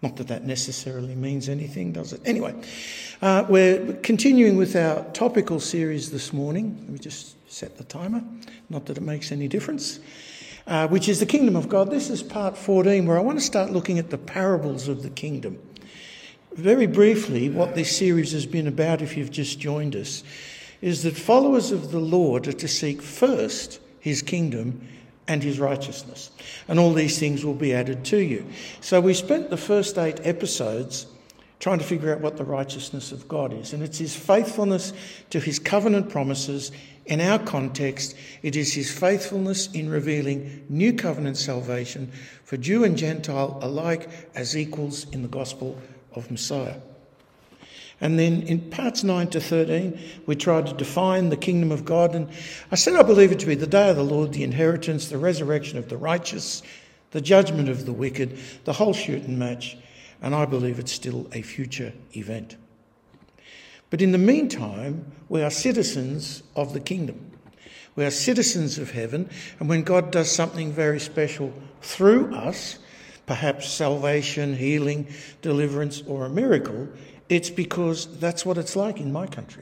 Not that that necessarily means anything, does it? Anyway, we're continuing with our topical series this morning. Let me just set the timer, not that it makes any difference, which is the Kingdom of God. This is part 14, where I want to start looking at the parables of the kingdom. Very briefly, what this series has been about, if you've just joined us, is that followers of the Lord are to seek first his kingdom and his righteousness. And all these things will be added to you. So we spent the first 8 episodes trying to figure out what the righteousness of God is. And it's his faithfulness to his covenant promises. In our context, it is his faithfulness in revealing new covenant salvation for Jew and Gentile alike as equals in the gospel of Messiah. And then in parts 9 to 13, we tried to define the kingdom of God. And I said I believe it to be the day of the Lord, the inheritance, the resurrection of the righteous, the judgment of the wicked, the whole shoot and match. And I believe it's still a future event. But in the meantime, we are citizens of the kingdom. We are citizens of heaven. And when God does something very special through us, perhaps salvation, healing, deliverance, or a miracle, it's because that's what it's like in my country.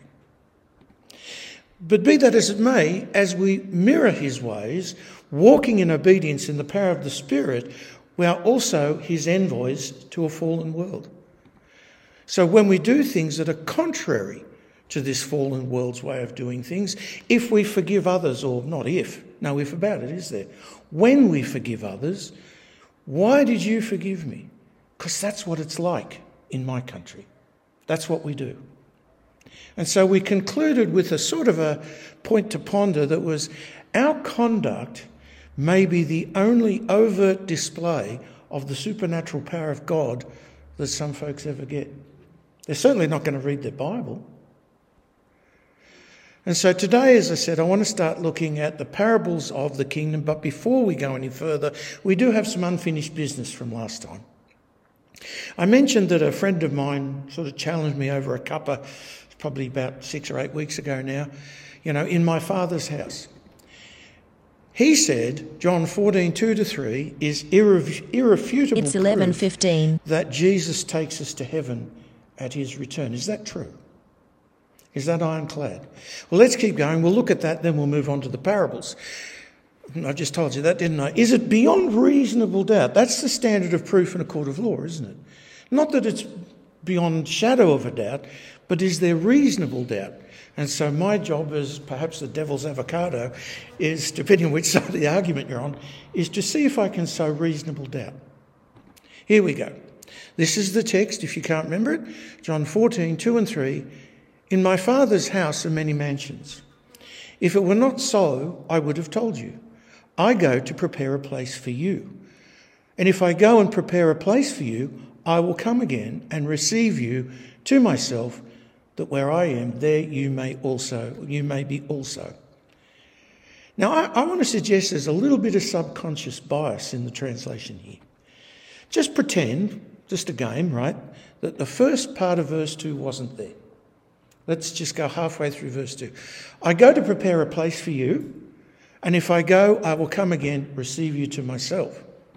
But be that as it may, as we mirror his ways, walking in obedience in the power of the Spirit, we are also his envoys to a fallen world. So when we do things that are contrary to this fallen world's way of doing things, if we forgive others, or not if, no if about it, is there? When we forgive others, why did you forgive me? Because that's what it's like in my country. That's what we do. And so we concluded with a sort of a point to ponder that was our conduct may be the only overt display of the supernatural power of God that some folks ever get. They're certainly not going to read their Bible. And so today, as I said, I want to start looking at the parables of the kingdom. But before we go any further, we do have some unfinished business from last time. I mentioned that a friend of mine sort of challenged me over a cuppa, probably about 6 or 8 weeks ago now, in my Father's house. He said John 14:2-3 is irrefutable. It's 11:15. That Jesus takes us to heaven at his return. Is that true? Is that ironclad? Well, let's keep going. We'll look at that, then we'll move on to the parables. I just told you that, didn't I? Is it beyond reasonable doubt? That's the standard of proof in a court of law, isn't it? Not that it's beyond shadow of a doubt, but is there reasonable doubt? And so my job as perhaps the devil's avocado is, depending on which side of the argument you're on, is to see if I can sow reasonable doubt. Here we go. This is the text, if you can't remember it. John 14:2-3. In my Father's house are many mansions. If it were not so, I would have told you. I go to prepare a place for you. And if I go and prepare a place for you, I will come again and receive you to myself, that where I am, there you may be also. Now, I want to suggest there's a little bit of subconscious bias in the translation here. Just pretend, just a game, right, that the first part of verse 2 wasn't there. Let's just go halfway through verse 2. I go to prepare a place for you, and if I go, I will come again, receive you to myself.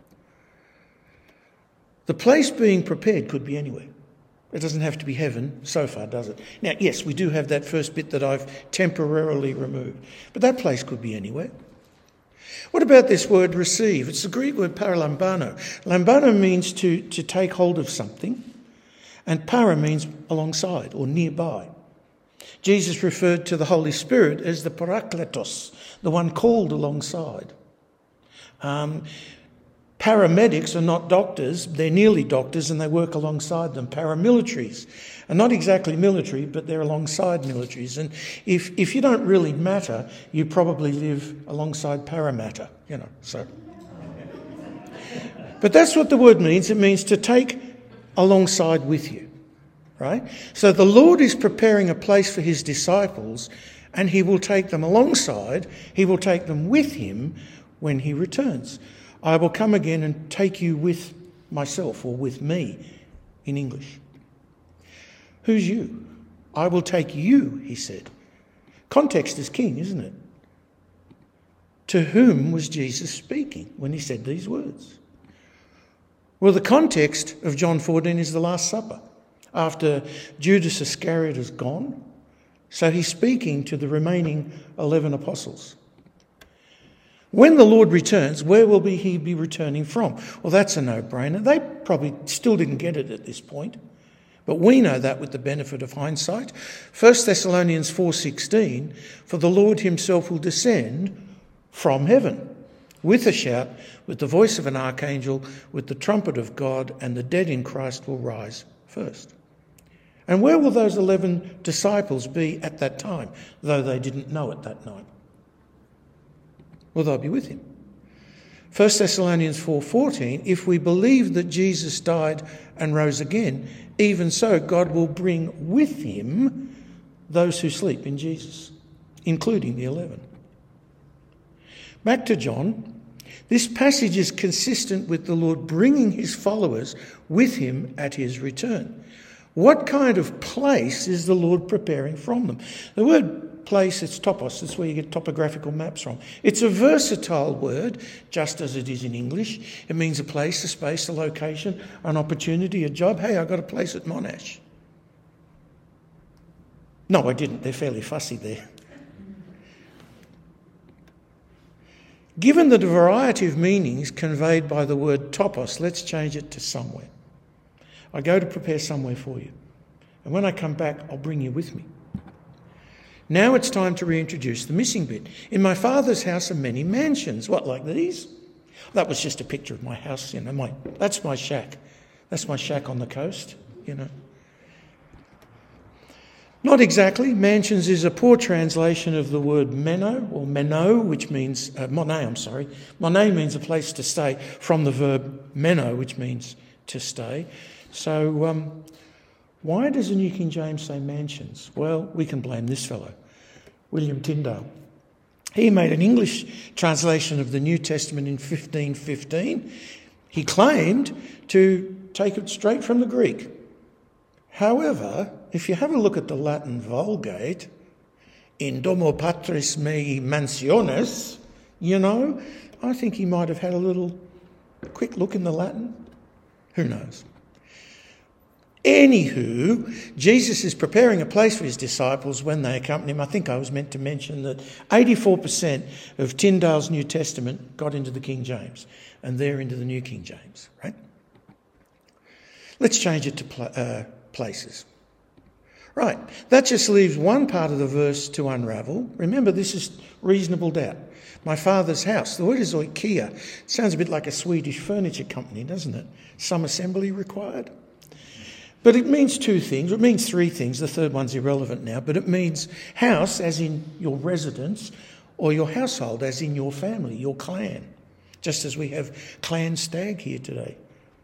The place being prepared could be anywhere. It doesn't have to be heaven so far, does it? Now, yes, we do have that first bit that I've temporarily removed, but that place could be anywhere. What about this word receive? It's the Greek word paralambano. Lambano means to take hold of something, and para means alongside or nearby. Jesus referred to the Holy Spirit as the parakletos, the one called alongside. Paramedics are not doctors, they're nearly doctors and they work alongside them. Paramilitaries are not exactly military, but they're alongside militaries. And if you don't really matter, you probably live alongside paramatter, so. But that's what the word means. It means to take alongside with you, right? So the Lord is preparing a place for his disciples, and he will take them alongside, he will take them with him when he returns. I will come again and take you with myself, or with me in English. Who's you? I will take you, he said. Context is king, isn't it? To whom was Jesus speaking when he said these words? Well, the context of John 14 is the Last Supper, after Judas Iscariot is gone. So he's speaking to the remaining 11 apostles. When the Lord returns, where will he be returning from? Well, that's a no-brainer. They probably still didn't get it at this point, but we know that with the benefit of hindsight. 1 Thessalonians 4:16, for the Lord himself will descend from heaven with a shout, with the voice of an archangel, with the trumpet of God, and the dead in Christ will rise first. And where will those 11 disciples be at that time, though they didn't know it that night? Well, they'll be with him. 1 Thessalonians 4:14, if we believe that Jesus died and rose again, even so God will bring with him those who sleep in Jesus, including the 11. Back to John. This passage is consistent with the Lord bringing his followers with him at his return. What kind of place is the Lord preparing from them? The word place, it's topos. That's where you get topographical maps from. It's a versatile word, just as it is in English. It means a place, a space, a location, an opportunity, a job. Hey, I got a place at Monash. No, I didn't. They're fairly fussy there. Given the variety of meanings conveyed by the word topos, let's change it to somewhere. I go to prepare somewhere for you. And when I come back, I'll bring you with me. Now it's time to reintroduce the missing bit. In my Father's house are many mansions. What, like these? That was just a picture of my house, that's my shack. That's my shack on the coast, Not exactly. Mansions is a poor translation of the word meno, or meno, which means, Monet means a place to stay, from the verb meno, which means to stay. So why does the New King James say mansions? Well, we can blame this fellow, William Tyndale. He made an English translation of the New Testament in 1515. He claimed to take it straight from the Greek. However, if you have a look at the Latin Vulgate, in Domo Patris Mei Mansiones, I think he might have had a quick look in the Latin. Who knows? Anywho, Jesus is preparing a place for his disciples when they accompany him. I think I was meant to mention that 84% of Tyndale's New Testament got into the King James, and they're into the New King James, right? Let's change it to places. Right, that just leaves one part of the verse to unravel. Remember, this is reasonable doubt. My Father's house. The word is oikia. It sounds a bit like a Swedish furniture company, doesn't it? Some assembly required. But it means two things. It means three things. The third one's irrelevant now. But it means house, as in your residence, or your household, as in your family, your clan. Just as we have clan stag here today.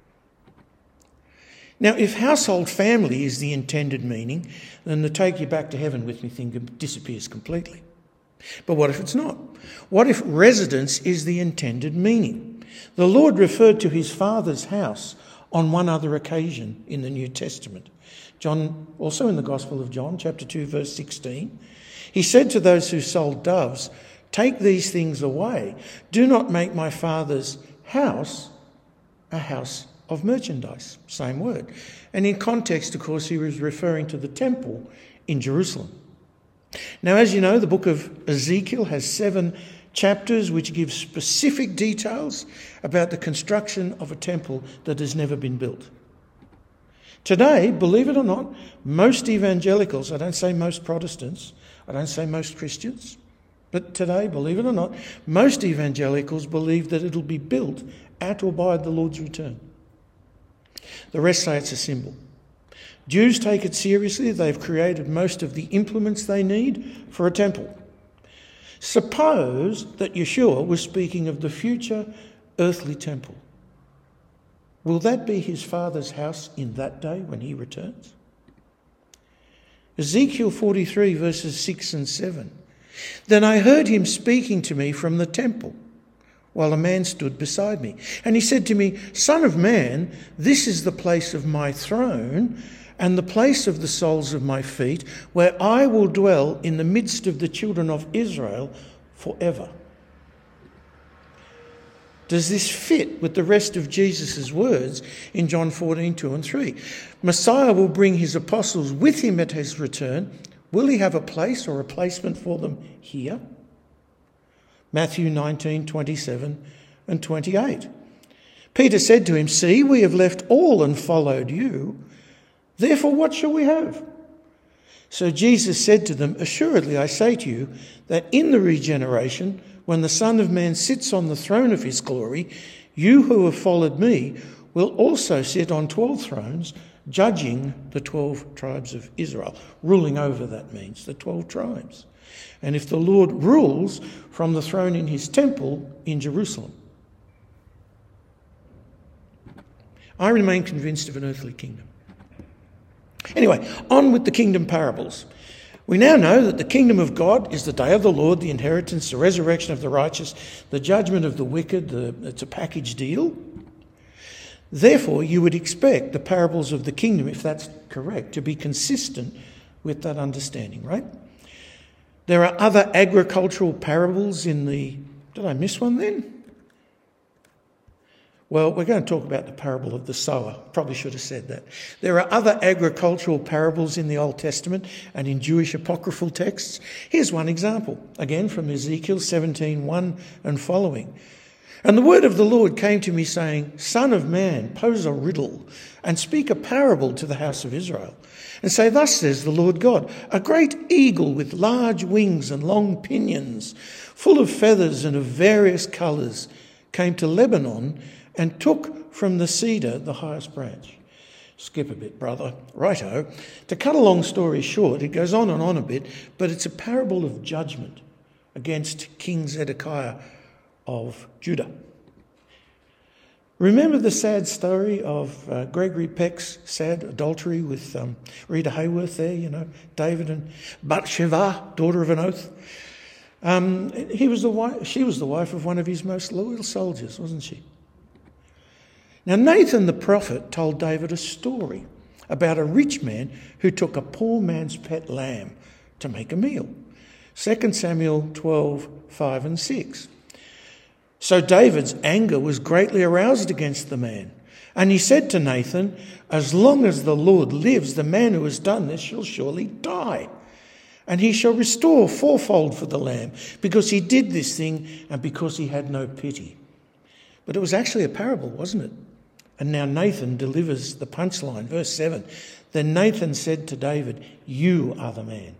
Now, if household family is the intended meaning, then the take you back to heaven with me thing disappears completely. But what if it's not? What if residence is the intended meaning? The Lord referred to his Father's house on one other occasion in the New Testament. John, also in the Gospel of John, chapter 2, verse 16, he said to those who sold doves, take these things away. Do not make my Father's house a house of merchandise. Same word. And in context, of course, he was referring to the temple in Jerusalem. Now, as you know, the book of Ezekiel has 7 chapters which give specific details about the construction of a temple that has never been built. Today, believe it or not, most evangelicals, I don't say most Protestants, I don't say most Christians, but today, believe it or not, most evangelicals believe that it'll be built at or by the Lord's return. The rest say it's a symbol. Jews take it seriously. They've created most of the implements they need for a temple. Suppose that Yeshua was speaking of the future earthly temple. Will that be his Father's house in that day when he returns? Ezekiel 43 verses 6 and 7. Then I heard him speaking to me from the temple, while a man stood beside me. And he said to me, Son of man, this is the place of my throne and the place of the soles of my feet, where I will dwell in the midst of the children of Israel forever. does this fit with the rest of Jesus' words in John 14, 2 and 3? Messiah will bring his apostles with him at his return. Will he have a place or a placement for them here? Matthew 19, 27 and 28. Peter said to him, "See, we have left all and followed you. Therefore, what shall we have?" So Jesus said to them, "Assuredly, I say to you that in the regeneration, when the Son of Man sits on the throne of his glory, you who have followed me will also sit on 12 thrones, judging the 12 tribes of Israel." Ruling over, that means, the 12 tribes. And if the Lord rules from the throne in his temple in Jerusalem. I remain convinced of an earthly kingdom. Anyway, on with the kingdom parables. We now know that the kingdom of God is the day of the Lord, the inheritance, the resurrection of the righteous, the judgment of the wicked. It's a package deal. Therefore, you would expect the parables of the kingdom, if that's correct, to be consistent with that understanding, right? There are other agricultural parables in the... Did I miss one then? Well, we're going to talk about the parable of the sower. Probably should have said that. There are other agricultural parables in the Old Testament and in Jewish apocryphal texts. Here's one example, again from Ezekiel 17:1 and following. "And the word of the Lord came to me, saying, Son of man, pose a riddle and speak a parable to the house of Israel. And say, Thus says the Lord God, a great eagle with large wings and long pinions, full of feathers and of various colours, came to Lebanon and took from the cedar the highest branch." Skip a bit, brother. Righto. To cut a long story short, it goes on and on a bit, but it's a parable of judgment against King Zedekiah of Judah. Remember the sad story of Gregory Peck's sad adultery with Rita Hayworth there, you know, David and Bathsheba, daughter of an oath. She was the wife of one of his most loyal soldiers, wasn't she? Now, Nathan the prophet told David a story about a rich man who took a poor man's pet lamb to make a meal. 2 Samuel 12, 5 and 6. So David's anger was greatly aroused against the man. And he said to Nathan, "As long as the Lord lives, the man who has done this shall surely die. And he shall restore fourfold for the lamb, because he did this thing and because he had no pity." But it was actually a parable, wasn't it? And now Nathan delivers the punchline. Verse 7. Then Nathan said to David, "You are the man.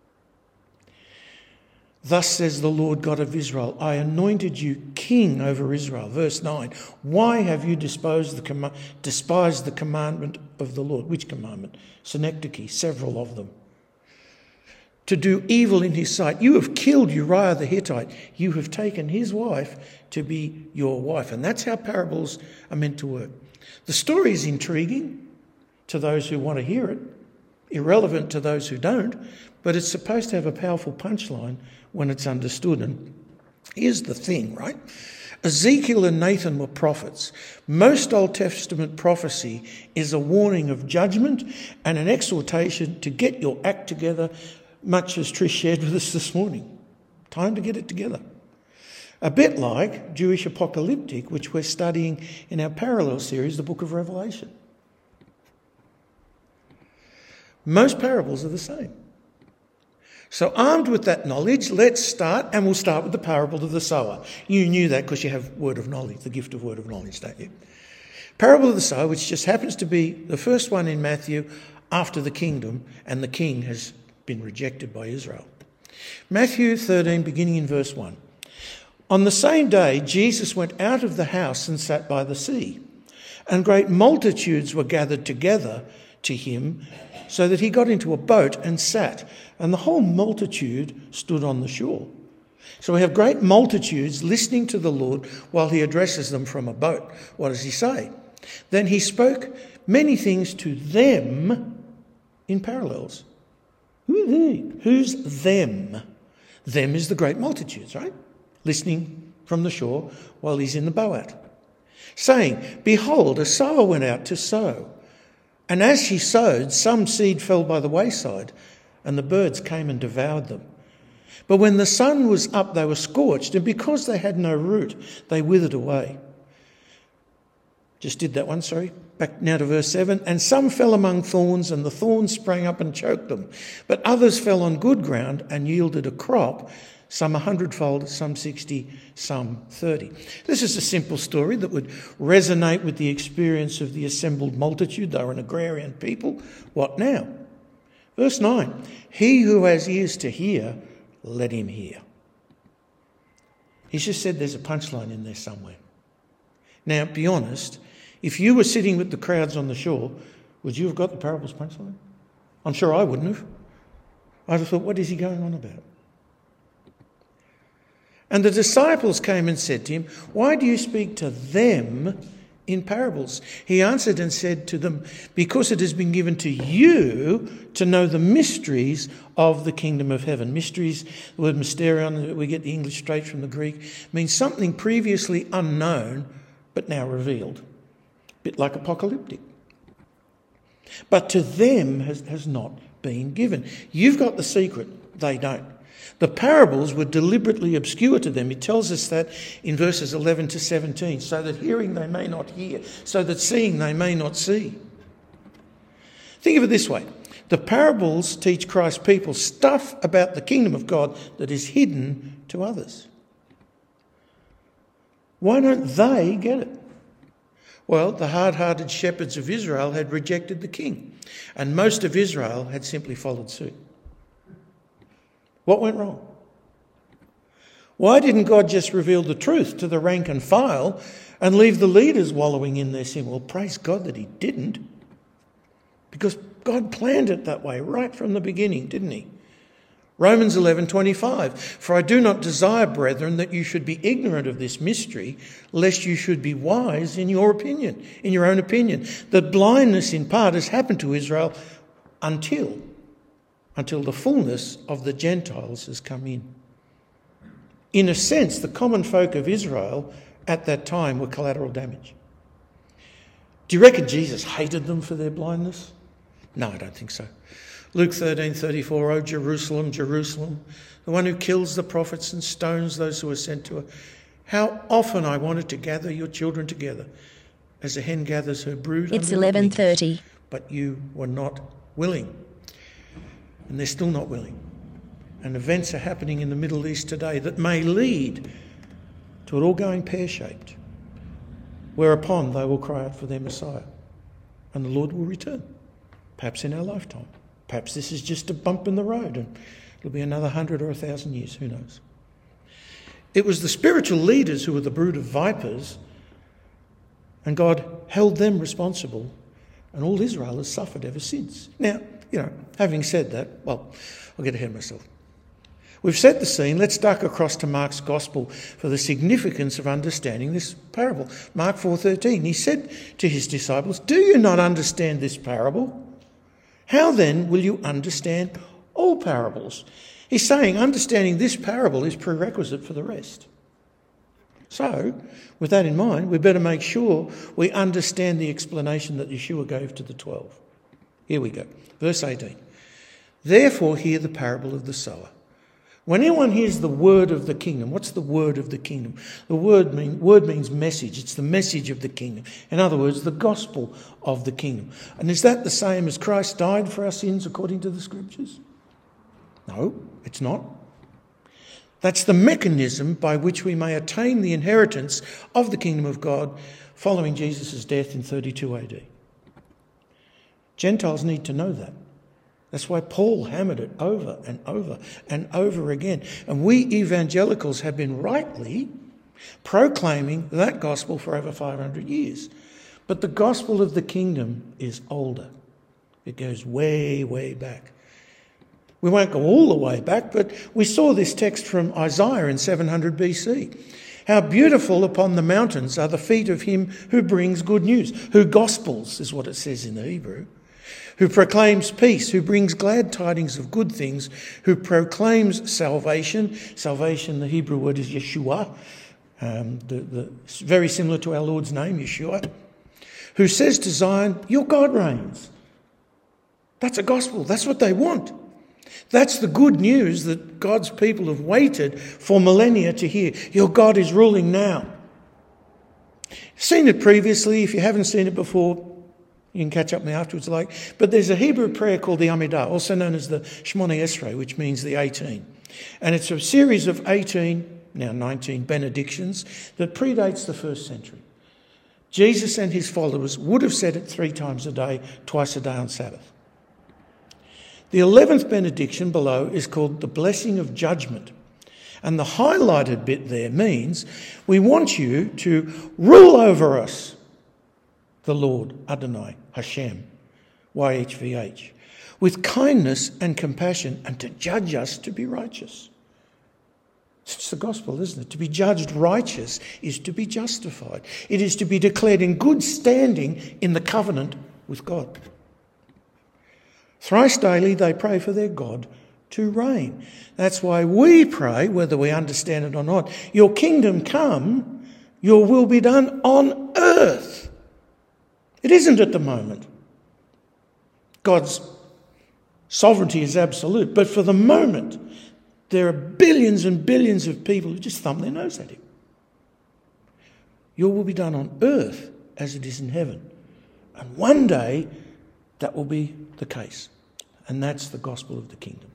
Thus says the Lord God of Israel, I anointed you king over Israel." Verse 9. "Why have you despised the commandment of the Lord?" Which commandment? Synecdoche, several of them. "To do evil in his sight. You have killed Uriah the Hittite. You have taken his wife to be your wife." And that's how parables are meant to work. The story is intriguing to those who want to hear it, irrelevant to those who don't, but it's supposed to have a powerful punchline when it's understood. And here's the thing, right? Ezekiel and Nathan were prophets. Most Old Testament prophecy is a warning of judgment and an exhortation to get your act together, much as Trish shared with us this morning. Time to get it together. A bit like Jewish apocalyptic, which we're studying in our parallel series, the book of Revelation. Most parables are the same. So armed with that knowledge, let's start, and we'll start with the parable of the sower. You knew that because you have word of knowledge, the gift of word of knowledge, don't you? Parable of the sower, which just happens to be the first one in Matthew after the kingdom, and the king has been rejected by Israel. Matthew 13, beginning in verse 1. "On the same day, Jesus went out of the house and sat by the sea, and great multitudes were gathered together to him, so that he got into a boat and sat, and the whole multitude stood on the shore." So we have great multitudes listening to the Lord while he addresses them from a boat. What does he say? "Then he spoke many things to them in parallels." Who are they? Who's them? Them is the great multitudes, right? Listening from the shore while he's in the boat. "Saying, Behold, a sower went out to sow. And as he sowed, some seed fell by the wayside, and the birds came and devoured them. But when the sun was up, they were scorched, and because they had no root, they withered away. Just did that one, sorry. Back now to verse 7. And some fell among thorns, and the thorns sprang up and choked them. But others fell on good ground and yielded a crop, some 100-fold, some 60, some 30. This is a simple story that would resonate with the experience of the assembled multitude. They were an agrarian people. What now? Verse 9. He who has ears to hear, let him hear. He's just said there's a punchline in there somewhere. Now, be honest, if you were sitting with the crowds on the shore, would you have got the parable's punchline? I'm sure I wouldn't have. I'd have thought, what is he going on about? And the disciples came and said to him, why do you speak to them in parables? He answered and said to them, because it has been given to you to know the mysteries of the kingdom of heaven. Mysteries, the word mysterion, we get the English straight from the Greek, means something previously unknown but now revealed. A bit like apocalyptic. But to them has not been given. You've got the secret, they don't. The parables were deliberately obscure to them. It tells us that in verses 11 to 17, so that hearing they may not hear, so that seeing they may not see. Think of it this way. The parables teach Christ's people stuff about the kingdom of God that is hidden to others. Why don't they get it? Well, the hard-hearted shepherds of Israel had rejected the king, and most of Israel had simply followed suit. What went wrong? Why didn't God just reveal the truth to the rank and file and leave the leaders wallowing in their sin? Well, praise God that he didn't. Because God planned it that way right from the beginning, didn't he? Romans 11:25, for I do not desire, brethren, that you should be ignorant of this mystery, lest you should be wise in your opinion, in your own opinion. The blindness in part has happened to Israel until the fullness of the Gentiles has come in. In a sense, the common folk of Israel at that time were collateral damage. Do you reckon Jesus hated them for their blindness? No, I don't think so. Luke 13:34, O Jerusalem, Jerusalem, the one who kills the prophets and stones those who are sent to her. How often I wanted to gather your children together as a hen gathers her brood. It's 11:30. But you were not willing. And they're still not willing. And events are happening in the Middle East today that may lead to it all going pear-shaped, whereupon they will cry out for their Messiah. And the Lord will return, perhaps in our lifetime. Perhaps this is just a bump in the road and it'll be another 100 or 1,000 years, who knows. It was the spiritual leaders who were the brood of vipers, and God held them responsible, and all Israel has suffered ever since. Now, having said that, I'll get ahead of myself. We've set the scene. Let's duck across to Mark's Gospel for the significance of understanding this parable. Mark 4:13, he said to his disciples, do you not understand this parable? How then will you understand all parables? He's saying understanding this parable is prerequisite for the rest. So, with that in mind, we better make sure we understand the explanation that Yeshua gave to the 12. Here we go. Verse 18. Therefore hear the parable of the sower. When anyone hears the word of the kingdom, what's the word of the kingdom? The word means message. It's the message of the kingdom. In other words, the gospel of the kingdom. And is that the same as Christ died for our sins according to the scriptures? No, it's not. That's the mechanism by which we may attain the inheritance of the kingdom of God following Jesus' death in 32 AD. Gentiles need to know that. That's why Paul hammered it over and over and over again. And we evangelicals have been rightly proclaiming that gospel for over 500 years. But the gospel of the kingdom is older. It goes way, way back. We won't go all the way back, but we saw this text from Isaiah in 700 BC. How beautiful upon the mountains are the feet of him who brings good news, who gospels is what it says in the Hebrew, who proclaims peace, who brings glad tidings of good things, who proclaims salvation. Salvation, the Hebrew word is Yeshua, very similar to our Lord's name, Yeshua, who says to Zion, your God reigns. That's a gospel. That's what they want. That's the good news that God's people have waited for millennia to hear. Your God is ruling now. Seen it previously. If you haven't seen it before, you can catch up with me afterwards. But there's a Hebrew prayer called the Amidah, also known as the Shmoneh Esrei, which means the 18. And it's a series of 18, now 19 benedictions that predates the first century. Jesus and his followers would have said it 3 times a day, twice a day on Sabbath. The 11th benediction below is called the blessing of judgment. And the highlighted bit there means we want you to rule over us, the Lord, Adonai, Hashem, YHVH, with kindness and compassion, and to judge us to be righteous. It's the gospel, isn't it? To be judged righteous is to be justified. It is to be declared in good standing in the covenant with God. Thrice daily they pray for their God to reign. That's why we pray, whether we understand it or not, your kingdom come, your will be done on earth. It isn't at the moment. God's sovereignty is absolute, but for the moment, there are billions and billions of people who just thumb their nose at him. Your will be done on earth as it is in heaven. And one day, that will be the case. And that's the gospel of the kingdom.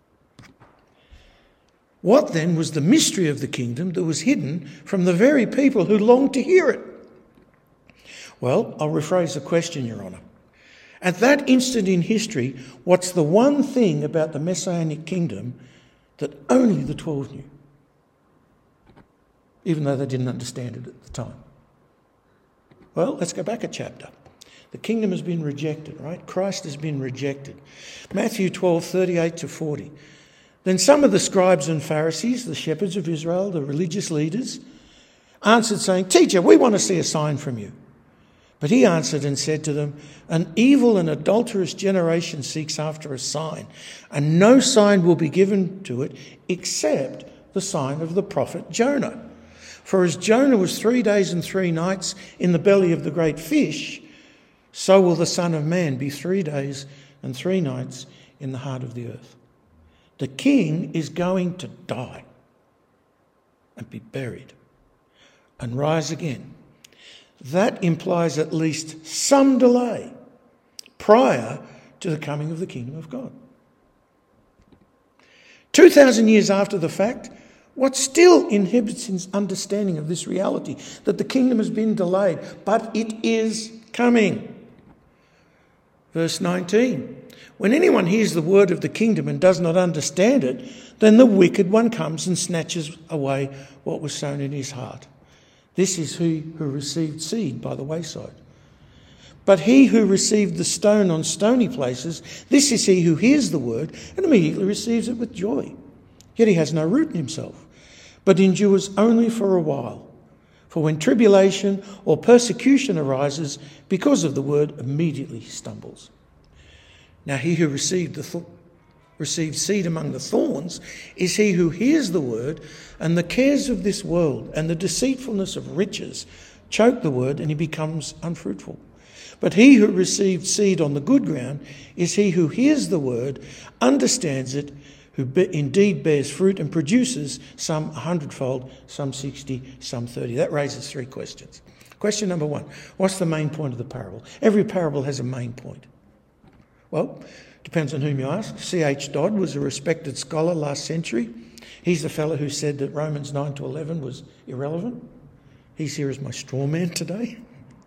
What then was the mystery of the kingdom that was hidden from the very people who longed to hear it? Well, I'll rephrase the question, Your Honour. At that instant in history, what's the one thing about the Messianic kingdom that only the 12 knew? Even though they didn't understand it at the time. Well, let's go back a chapter. The kingdom has been rejected, right? Christ has been rejected. Matthew 12:38-40. Then some of the scribes and Pharisees, the shepherds of Israel, the religious leaders, answered saying, "Teacher, we want to see a sign from you." But he answered and said to them, "An evil and adulterous generation seeks after a sign, and no sign will be given to it except the sign of the prophet Jonah. For as Jonah was 3 days and 3 nights in the belly of the great fish, so will the Son of Man be 3 days and 3 nights in the heart of the earth." The king is going to die and be buried and rise again. That implies at least some delay prior to the coming of the kingdom of God. 2,000 years after the fact, what still inhibits his understanding of this reality, that the kingdom has been delayed, but it is coming? Verse 19, when anyone hears the word of the kingdom and does not understand it, then the wicked one comes and snatches away what was sown in his heart. This is he who received seed by the wayside. But he who received the stone on stony places, this is he who hears the word and immediately receives it with joy. Yet he has no root in himself, but endures only for a while. For when tribulation or persecution arises because of the word, immediately he stumbles. Now he who received seed among the thorns is he who hears the word, and the cares of this world and the deceitfulness of riches choke the word, and he becomes unfruitful. But he who received seed on the good ground is he who hears the word, understands it, who indeed bears fruit and produces some 100-fold, some 60, some 30. That raises 3 questions. Question number 1, what's the main point of the parable? Every parable has a main point. Well, depends on whom you ask. C.H. Dodd was a respected scholar last century. He's the fellow who said that Romans 9-11 was irrelevant. He's here as my straw man today.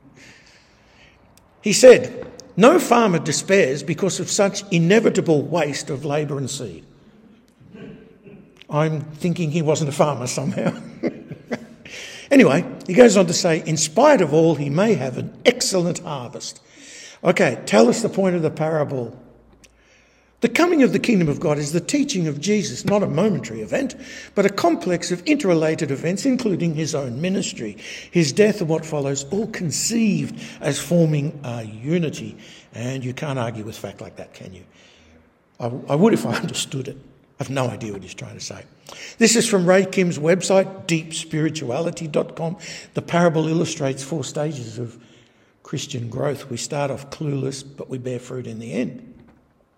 He said, no farmer despairs because of such inevitable waste of labour and seed. I'm thinking he wasn't a farmer somehow. Anyway, he goes on to say, in spite of all, he may have an excellent harvest. Okay, tell us the point of the parable. The coming of the kingdom of God is the teaching of Jesus, not a momentary event, but a complex of interrelated events, including his own ministry, his death and what follows, all conceived as forming a unity. And you can't argue with fact like that, can you? I would if I understood it. I've no idea what he's trying to say. This is from Ray Kim's website, deepspirituality.com. The parable illustrates 4 stages of Christian growth. We start off clueless, but we bear fruit in the end.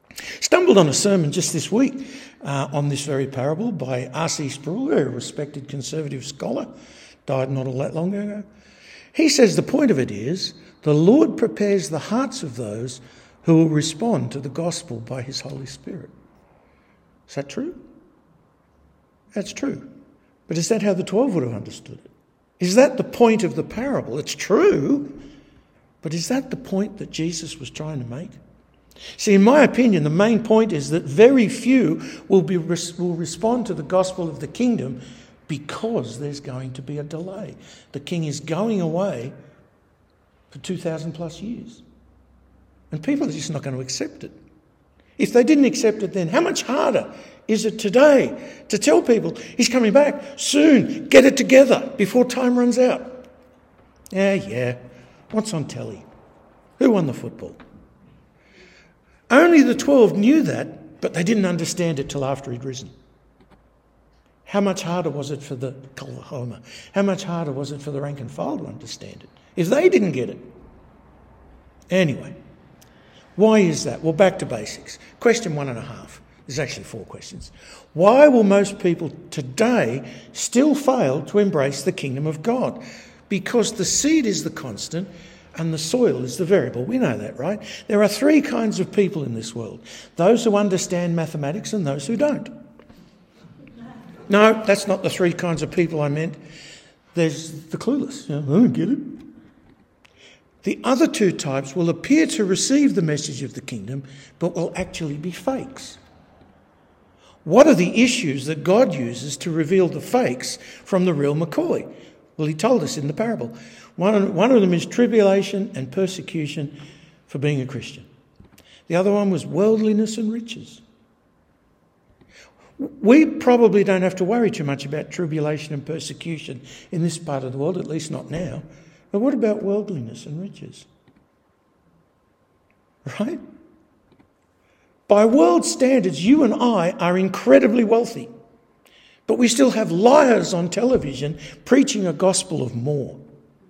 Stumbled on a sermon just this week on this very parable by R.C. Sproul, a respected conservative scholar, died not all that long ago. He says the point of it is the Lord prepares the hearts of those who will respond to the gospel by his Holy Spirit. Is that true? That's true. But is that how the 12 would have understood it? Is that the point of the parable? It's true, but is that the point that Jesus was trying to make? See, in my opinion, the main point is that very few will respond to the gospel of the kingdom because there's going to be a delay. The king is going away for 2,000 plus years. And people are just not going to accept it. If they didn't accept it then, how much harder is it today to tell people he's coming back soon, get it together before time runs out? Yeah, what's on telly? Who won the football? Only the 12 knew that, but they didn't understand it till after he'd risen. How much harder was it for the Oklahoma? How much harder was it for the rank and file to understand it if they didn't get it? Anyway, why is that? Well, back to basics. Question 1.5. There's actually 4 questions. Why will most people today still fail to embrace the kingdom of God? Because the seed is the constant and the soil is the variable. We know that, right? There are 3 kinds of people in this world. Those who understand mathematics and those who don't. No, that's not the 3 kinds of people I meant. There's the clueless. I don't get it. The other 2 types will appear to receive the message of the kingdom, but will actually be fakes. What are the issues that God uses to reveal the fakes from the real McCoy? Well, he told us in the parable. One of them is tribulation and persecution for being a Christian. The other one was worldliness and riches. We probably don't have to worry too much about tribulation and persecution in this part of the world, at least not now. But what about worldliness and riches? Right? By world standards, you and I are incredibly wealthy. But we still have liars on television preaching a gospel of more.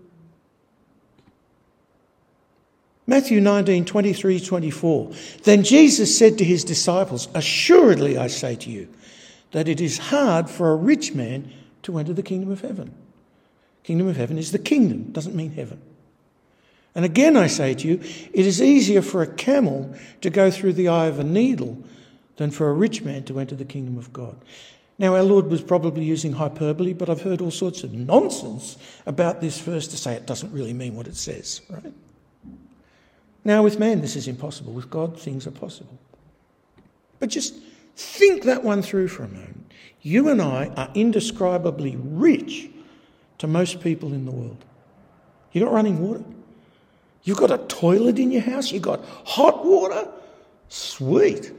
Matthew 19:23-24. Then Jesus said to his disciples, assuredly I say to you, that it is hard for a rich man to enter the kingdom of heaven. Kingdom of heaven is the kingdom, doesn't mean heaven. And again I say to you, it is easier for a camel to go through the eye of a needle than for a rich man to enter the kingdom of God. Now our Lord was probably using hyperbole, but I've heard all sorts of nonsense about this verse to say it doesn't really mean what it says, right? Now with man this is impossible, with God things are possible. But just think that one through for a moment. You and I are indescribably rich to most people in the world. You got running water. You've got a toilet in your house. You've got hot water. Sweet.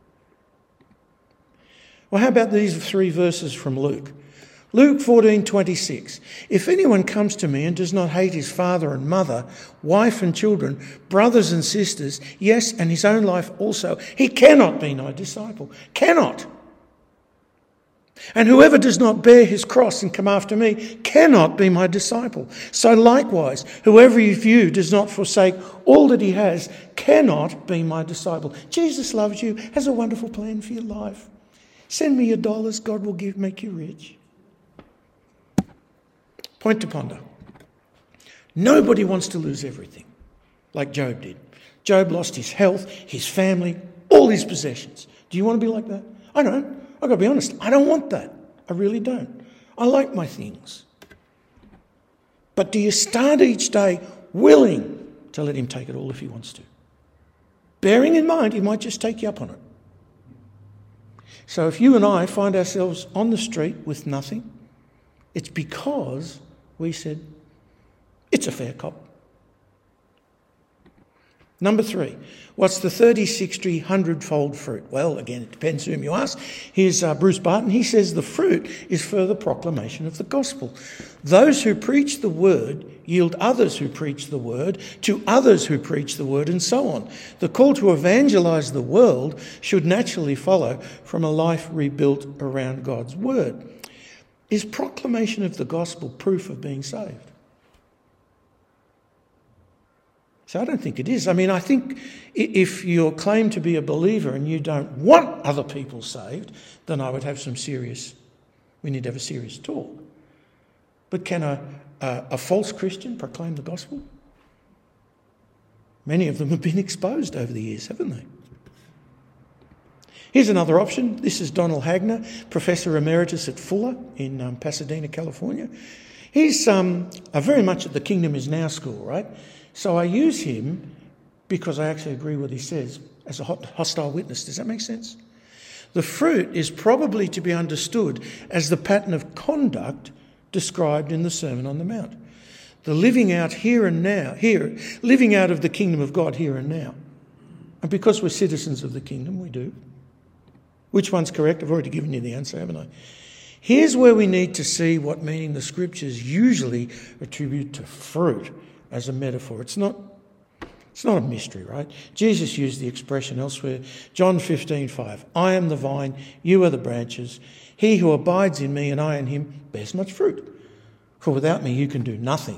Well, how about these 3 verses from Luke? Luke 14:26. If anyone comes to me and does not hate his father and mother, wife and children, brothers and sisters, yes, and his own life also, he cannot be my disciple. Cannot. And whoever does not bear his cross and come after me cannot be my disciple. So likewise, whoever of you does not forsake all that he has cannot be my disciple. Jesus loves you, has a wonderful plan for your life. Send me your dollars, God will make you rich. Point to ponder. Nobody wants to lose everything, like Job did. Job lost his health, his family, all his possessions. Do you want to be like that? I don't. I've got to be honest, I don't want that. I really don't. I like my things. But do you start each day willing to let him take it all if he wants to? Bearing in mind, he might just take you up on it. So if you and I find ourselves on the street with nothing, it's because we said, it's a fair cop. Number 3, what's the 30, 60, 100-fold fruit? Well, again, it depends whom you ask. Here's Bruce Barton. He says the fruit is further proclamation of the gospel. Those who preach the word yield others who preach the word to others who preach the word, and so on. The call to evangelise the world should naturally follow from a life rebuilt around God's word. Is proclamation of the gospel proof of being saved? So I don't think it is. I mean, I think if you're claimed to be a believer and you don't want other people saved, then I would have we need to have a serious talk. But can a false Christian proclaim the gospel? Many of them have been exposed over the years, haven't they? Here's another option. This is Donald Hagner, Professor Emeritus at Fuller in Pasadena, California. He's very much at the Kingdom Is Now school, right? So I use him because I actually agree with what he says as a hostile witness. Does that make sense? The fruit is probably to be understood as the pattern of conduct described in the Sermon on the Mount. The living out here and now, living out of the kingdom of God here and now. And because we're citizens of the kingdom, we do. Which one's correct? I've already given you the answer, haven't I? Here's where we need to see what meaning the scriptures usually attribute to fruit as a metaphor. It's not a mystery, right? Jesus used the expression elsewhere. John 15:5. I am the vine, you are the branches. He who abides in me and I in him bears much fruit. For without me you can do nothing.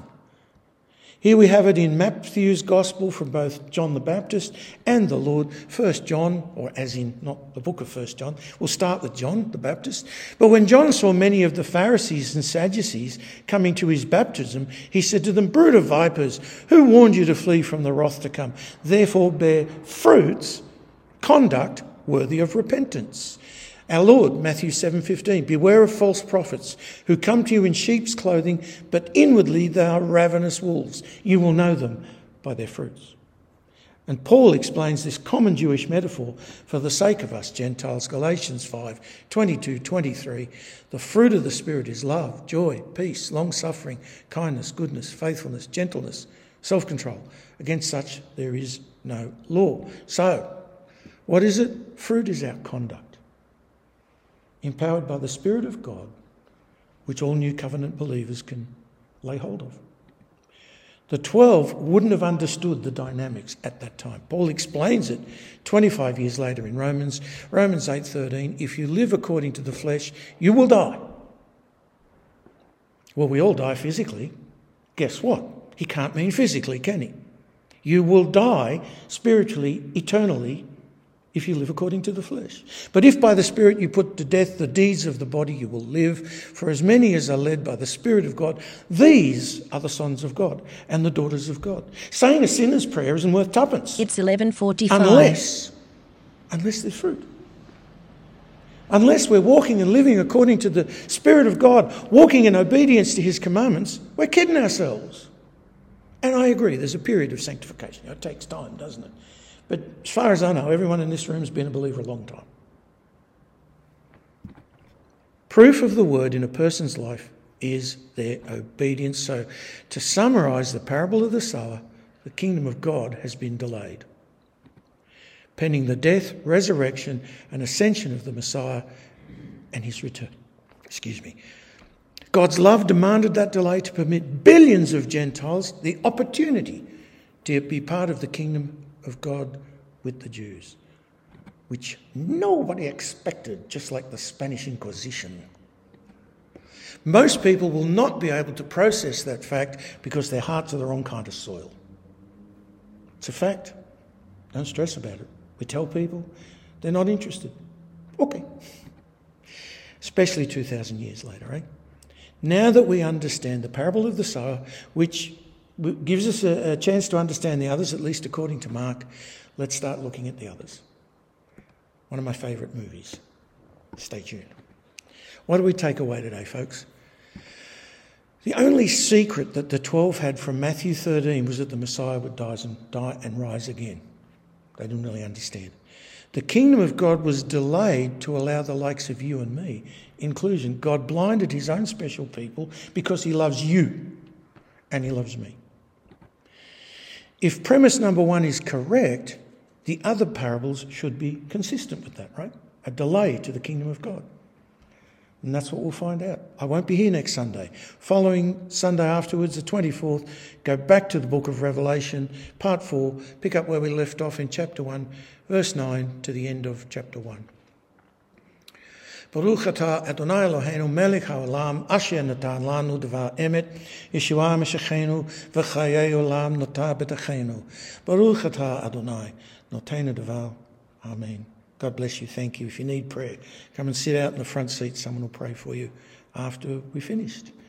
Here we have it in Matthew's Gospel from both John the Baptist and the Lord. 1 John, or as in not the book of 1 John, we'll start with John the Baptist. But when John saw many of the Pharisees and Sadducees coming to his baptism, he said to them, brood of vipers, who warned you to flee from the wrath to come? Therefore bear fruits, conduct worthy of repentance. Our Lord, Matthew 7:15, beware of false prophets who come to you in sheep's clothing, but inwardly they are ravenous wolves. You will know them by their fruits. And Paul explains this common Jewish metaphor for the sake of us Gentiles, Galatians 5:22-23. The fruit of the Spirit is love, joy, peace, long-suffering, kindness, goodness, faithfulness, gentleness, self-control. Against such there is no law. So, what is it? Fruit is our conduct, empowered by the Spirit of God, which all New Covenant believers can lay hold of. The 12 wouldn't have understood the dynamics at that time. Paul explains it 25 years later in Romans 8:13. If you live according to the flesh, you will die. Well, we all die physically. Guess what? He can't mean physically, can he? You will die spiritually, eternally, if you live according to the flesh. But if by the Spirit you put to death the deeds of the body, you will live. For as many as are led by the Spirit of God, these are the sons of God and the daughters of God. Saying a sinner's prayer isn't worth tuppence. It's 11:45. Unless there's fruit. Unless we're walking and living according to the Spirit of God, walking in obedience to his commandments, we're kidding ourselves. And I agree, there's a period of sanctification. It takes time, doesn't it? But as far as I know, everyone in this room has been a believer a long time. Proof of the word in a person's life is their obedience. So, to summarise the parable of the sower, the kingdom of God has been delayed, pending the death, resurrection and ascension of the Messiah and his return. God's love demanded that delay to permit billions of Gentiles the opportunity to be part of the kingdom of God with the Jews, which nobody expected, just like the Spanish Inquisition. Most people will not be able to process that fact because their hearts are the wrong kind of soil. It's a fact. Don't stress about it. We tell people, they're not interested. Okay. Especially 2,000 years later, right? Now that we understand the parable of the sower, which gives us a chance to understand the others, at least according to Mark, let's start looking at the others. One of my favourite movies. Stay tuned. What do we take away today, folks? The only secret that the 12 had from Matthew 13 was that the Messiah would die and rise again. They didn't really understand. The kingdom of God was delayed to allow the likes of you and me inclusion. God blinded his own special people because he loves you and he loves me. If premise number one is correct, the other parables should be consistent with that, right? A delay to the kingdom of God. And that's what we'll find out. I won't be here next Sunday. Following Sunday afterwards, the 24th, go back to the book of Revelation, part 4, pick up where we left off in chapter 1, verse 9 to the end of chapter 1. Baruch atah Adonai Eloheinu melech haolam asher natan lanu davar emet Yeshua Meshachenu v'chayei olam notah b'tachenu. Baruch atah Adonai notenu davar. Amen. God bless you. Thank you. If you need prayer, come and sit out in the front seat. Someone will pray for you after we finished.